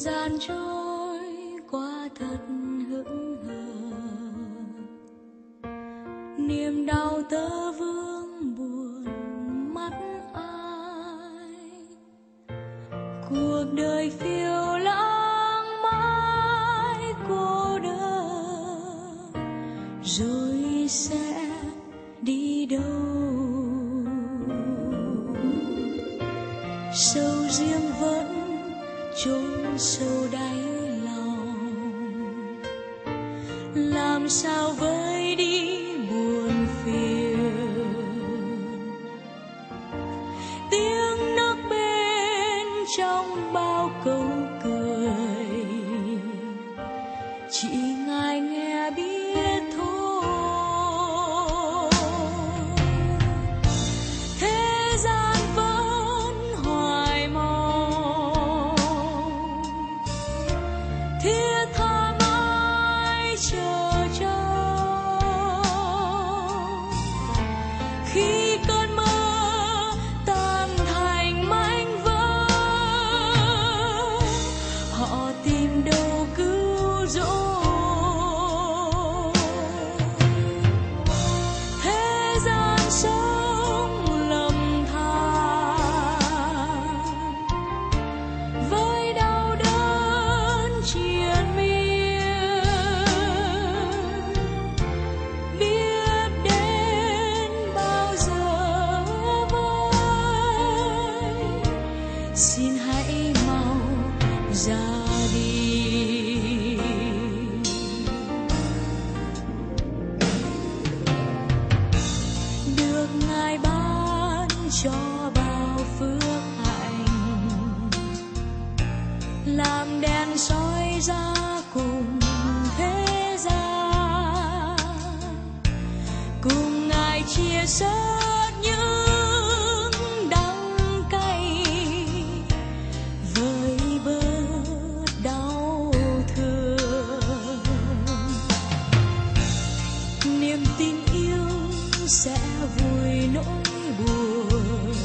gian trôi qua thật hững hờ, niềm đau tơ vương buồn mắt ai, cuộc đời phiêu lãng mãi cô đơn, rồi sẽ đi đâu? Sâu riêng vẫn chôn sâu đáy lòng, làm sao vơi đi buồn phiền. Tiếng nước bên trong bao câu cười, chỉ ngài nghe biết thôi. Thế gian vẫn hoài mong, thiết tha mãi chờ trông. Khi cơn mơ tan thành mảnh vỡ, họ tìm đâu cứu rỗi. Thế gian sống lầm than, với đau đớn triền miên, biết đến bao giờ với. Xin hãy mau ra đi. Được ngài ban cho bao phước hạnh, làm đèn soi ra cùng thế gian, cùng ngài chia sẻ những đắng cay, với bớt đau thương. Niềm tin yêu sẽ vùi nỗi buồn,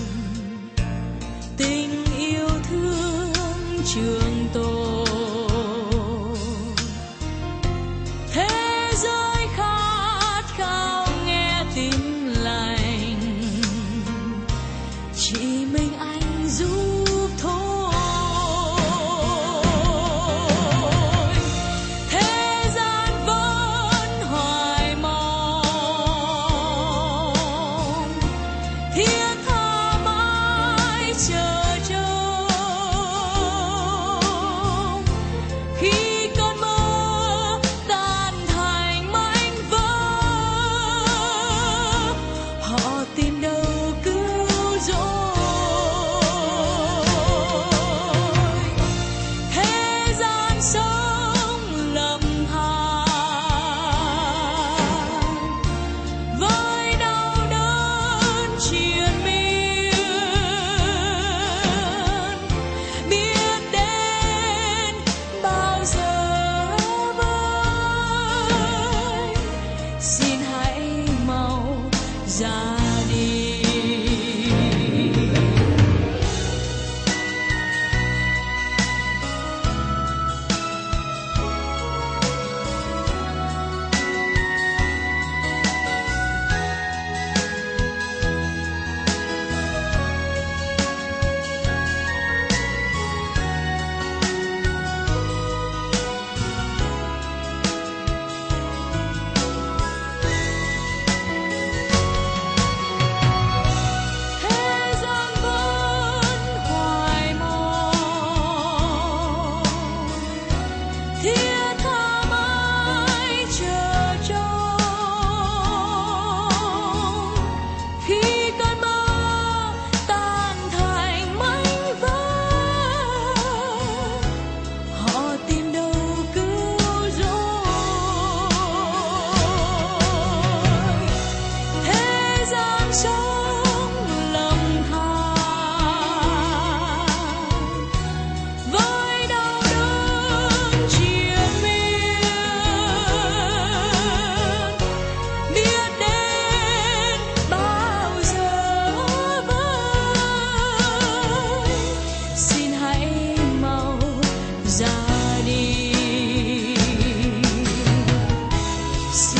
tình yêu thương trường tồn. Thế giới khát khao nghe tin lành, chỉ mình anh giúp thôi. Thế gian vẫn hoài mong, xin